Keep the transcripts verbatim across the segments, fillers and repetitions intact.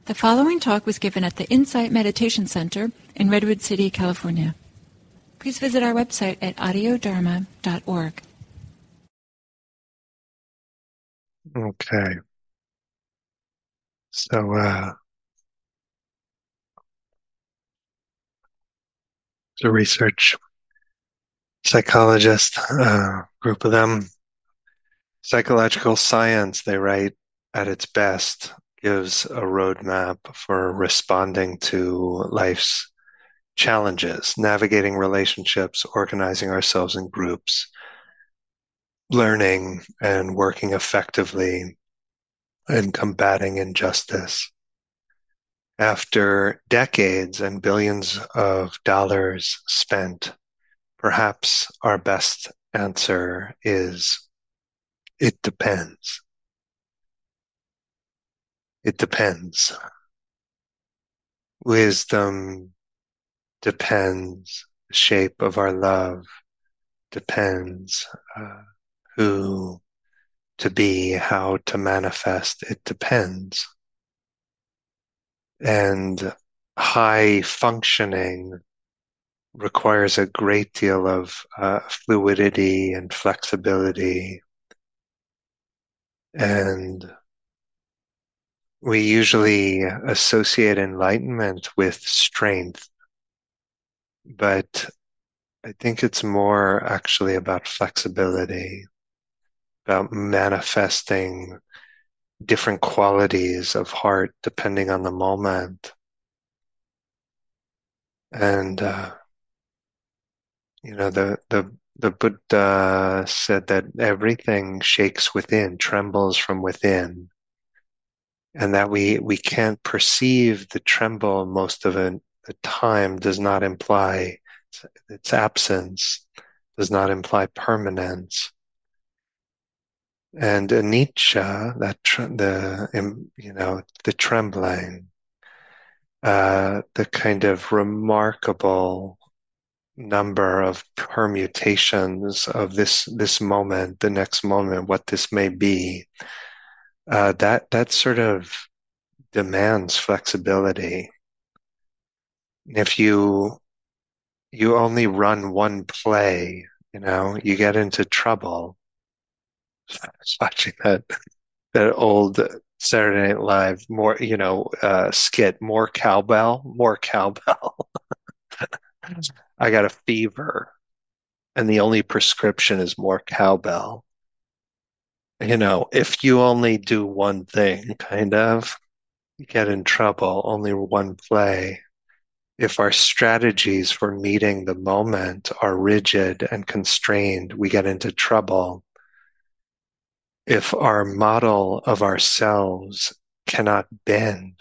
The following talk was given at the Insight Meditation Center in Redwood City, California. Please visit our website at audio dharma dot org. Okay. So, uh, the research psychologist, uh, group of them, psychological science, they write, at its best, gives a roadmap for responding to life's challenges, navigating relationships, organizing ourselves in groups, learning and working effectively, and combating injustice. After decades and billions of dollars spent, perhaps our best answer is it depends. It depends. Wisdom depends. The shape of our love depends. Uh, who to be, how to manifest, it depends. And high functioning requires a great deal of uh, fluidity and flexibility. And we usually associate enlightenment with strength, but I think it's more actually about flexibility, about manifesting different qualities of heart depending on the moment. And, uh, you know, the, the, the Buddha said that everything shakes within, trembles from within, and that we, we can't perceive the tremble most of it, the time does not imply its absence, does not imply permanence. And anicca, that tr- the you know the trembling, uh, the kind of remarkable number of permutations of this this moment, the next moment, what this may be, uh, that that sort of demands flexibility. If you you only run one play, you know, you get into trouble. I was watching that that old Saturday Night Live, more, you know, uh, skit, more cowbell, more cowbell. I got a fever, and the only prescription is more cowbell. You know, if you only do one thing, kind of, you get in trouble, only one play. If our strategies for meeting the moment are rigid and constrained, we get into trouble. If our model of ourselves cannot bend,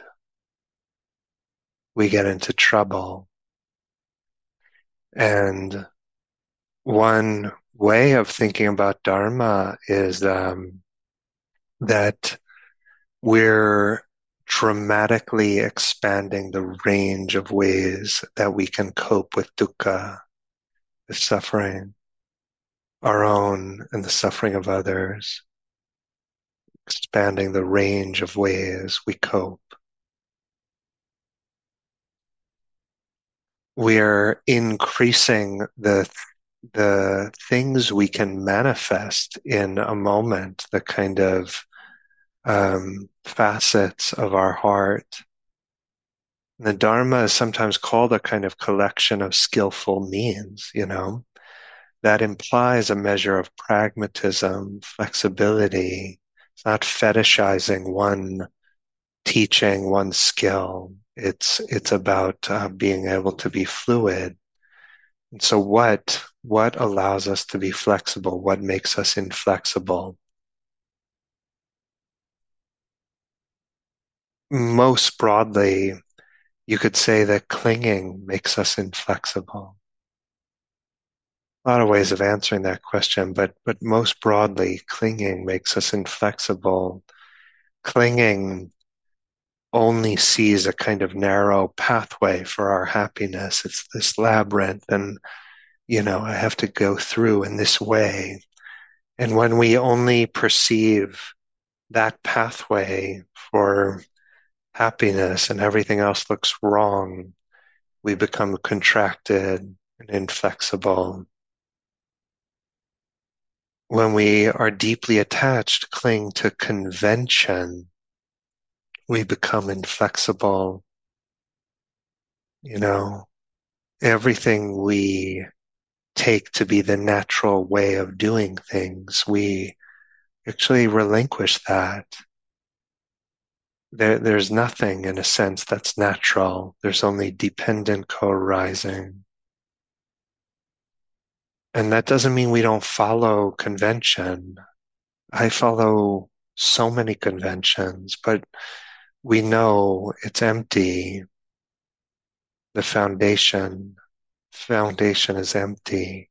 we get into trouble. And one way of thinking about Dharma is um, that we're dramatically expanding the range of ways that we can cope with dukkha, the suffering, our own and the suffering of others, expanding the range of ways we cope. We are increasing the the things we can manifest in a moment, the kind of um, facets of our heart. The Dharma is sometimes called a kind of collection of skillful means, you know, that implies a measure of pragmatism, flexibility. It's not fetishizing one teaching, one skill. It's it's about uh, being able to be fluid. And so what what allows us to be flexible? What makes us inflexible? Most broadly, you could say that clinging makes us inflexible. A lot of ways of answering that question, but but most broadly, clinging makes us inflexible. Clinging only sees a kind of narrow pathway for our happiness. It's this labyrinth, and you know, I have to go through in this way. And when we only perceive that pathway for happiness and everything else looks wrong, we become contracted and inflexible. When we are deeply attached, cling to convention, we become inflexible. You know, everything we take to be the natural way of doing things, we actually relinquish that. There, there's nothing in a sense that's natural. There's only dependent co-arising. And that doesn't mean we don't follow convention. I follow so many conventions, but we know it's empty. The foundation, foundation is empty.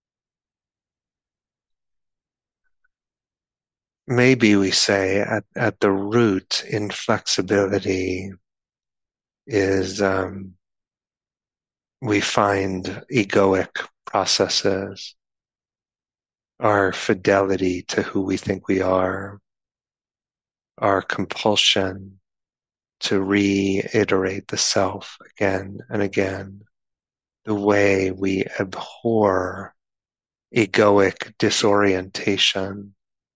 Maybe we say at, at the root, inflexibility is um, we find egoic processes, our fidelity to who we think we are, our compulsion to reiterate the self again and again, the way we abhor egoic disorientation,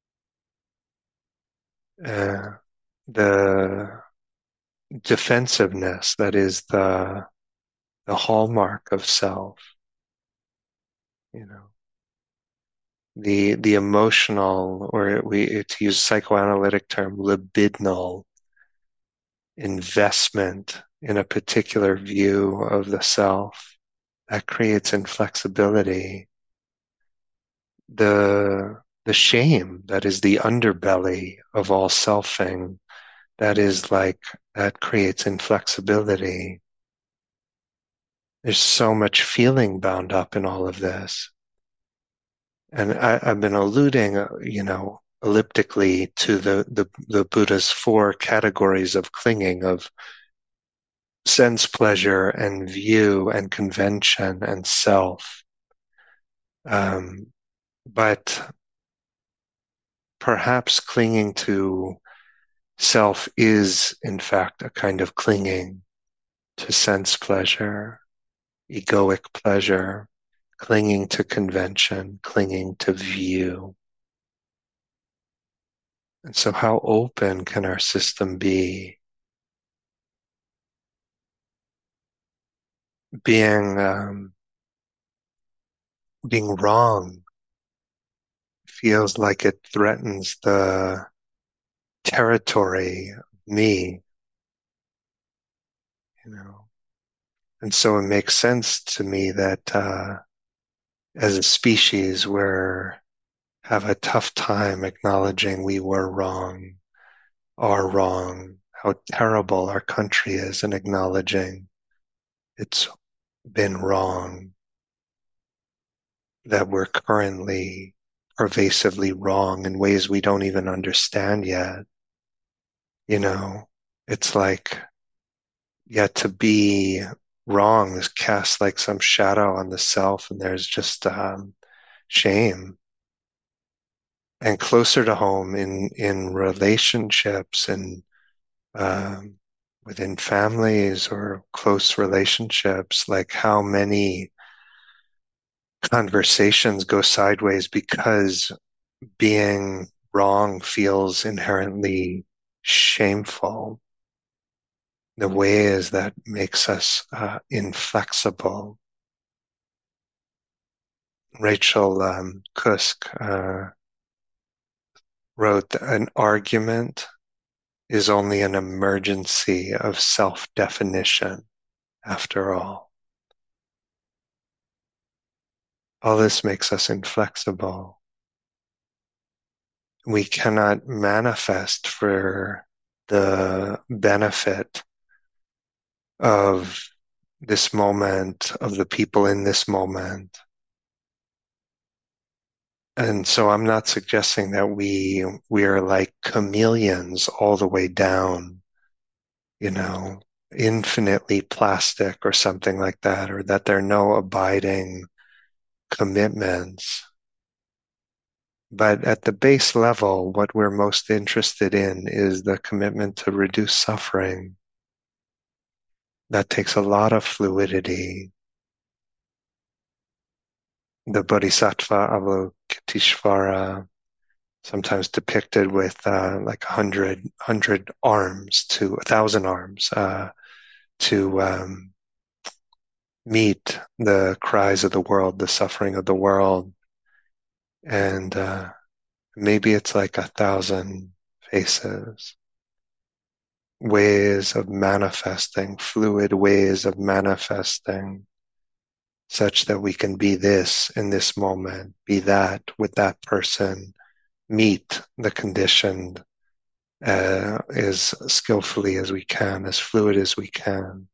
uh, the defensiveness that is the the hallmark of self, you know, the the emotional, or we to use psychoanalytic term, libidinal investment in a particular view of the self that creates inflexibility. The the shame that is the underbelly of all selfing, that is like that creates inflexibility. There's so much feeling bound up in all of this. And I, I've been alluding, uh, you know, elliptically to the, the, the Buddha's four categories of clinging, of sense pleasure and view and convention and self. Um, but perhaps clinging to self is, in fact, a kind of clinging to sense pleasure, egoic pleasure, clinging to convention, clinging to view. And so how open can our system be? Being, um, being wrong feels like it threatens the territory of me, you know. And so it makes sense to me that uh, as a species we're have a tough time acknowledging we were wrong, are wrong, how terrible our country is, and acknowledging it's been wrong, that we're currently pervasively wrong in ways we don't even understand yet. You know, it's like, yeah, to be wrong is cast like some shadow on the self, and there's just um, shame. And closer to home in in relationships and um, within families or close relationships, like how many conversations go sideways because being wrong feels inherently shameful. The ways that makes us uh, inflexible. Rachel um, Kusk uh, wrote that an argument is only an emergency of self-definition after all. All this makes us inflexible. We cannot manifest for the benefit of this moment, of the people in this moment. And so I'm not suggesting that we we are like chameleons all the way down, you know, infinitely plastic or something like that, or that there are no abiding commitments. But at the base level, what we're most interested in is the commitment to reduce suffering. That takes a lot of fluidity. The Bodhisattva Avalokiteshvara, sometimes depicted with uh, like a hundred hundred arms to a thousand arms uh, to um, meet the cries of the world, the suffering of the world, and uh, maybe it's like a thousand faces, ways of manifesting, fluid ways of manifesting, such that we can be this in this moment, be that with that person, meet the conditioned uh, as skillfully as we can, as fluid as we can.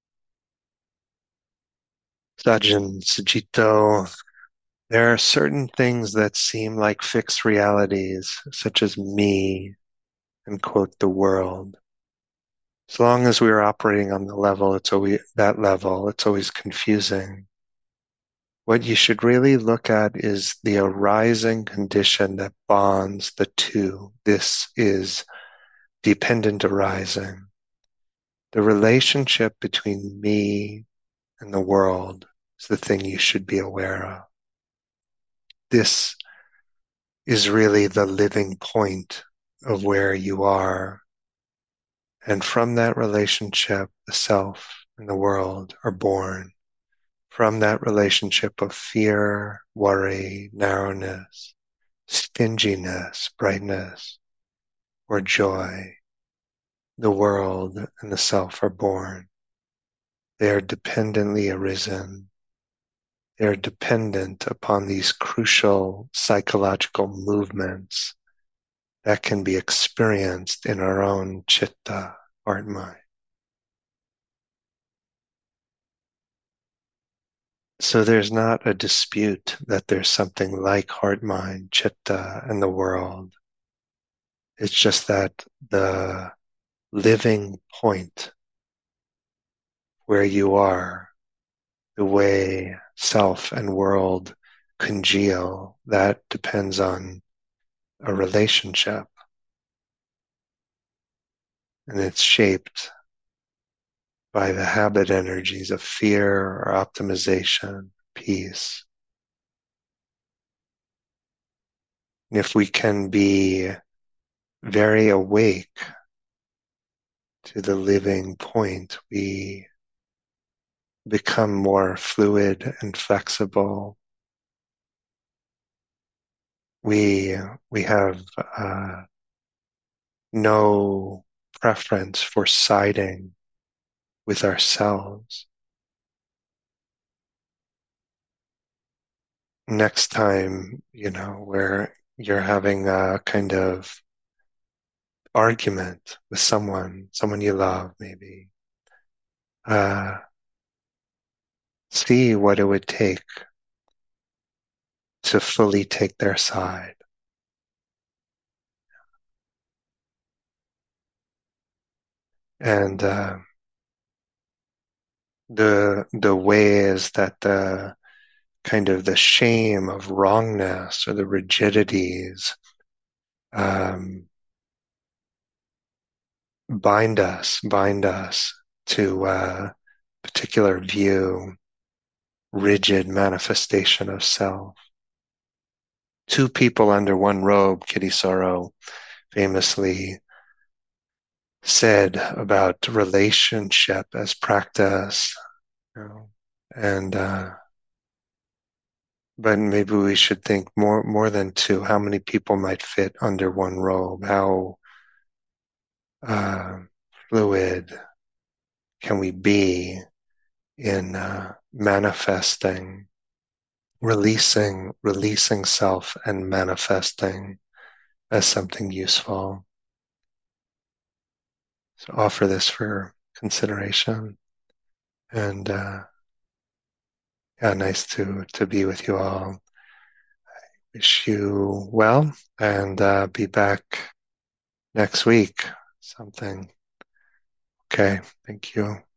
Sajjan, Sajito, there are certain things that seem like fixed realities, such as me, and quote, the world. As long as we are operating on the level, it's always that level, it's always confusing. What you should really look at is the arising condition that bonds the two. This is dependent arising. The relationship between me and the world is the thing you should be aware of. This is really the living point of where you are. And from that relationship, the self and the world are born. From that relationship of fear, worry, narrowness, stinginess, brightness, or joy, the world and the self are born. They are dependently arisen. They are dependent upon these crucial psychological movements that can be experienced in our own chitta, heart mind. So there's not a dispute that there's something like heart, mind, chitta, and the world. It's just that the living point where you are, the way self and world congeal, that depends on a relationship. And it's shaped by the habit energies of fear or optimization, peace. And if we can be very awake to the living point, we become more fluid and flexible. We we have uh, no preference for siding with ourselves. Next time, you know, where you're having a kind of argument with someone, someone you love, maybe, uh, see what it would take to fully take their side. And uh, the the ways that the kind of the shame of wrongness or the rigidities um, bind us, bind us to a particular view, rigid manifestation of self. Two people under one robe, Kitty Sorrow famously said about relationship as practice, you know, and uh, but maybe we should think more more than two. How many people might fit under one robe? How uh, fluid can we be in uh, manifesting, releasing, releasing self and manifesting as something useful? So offer this for consideration. And uh, yeah, nice to to be with you all. Wish you well, and uh, be back next week. Something. Okay, thank you.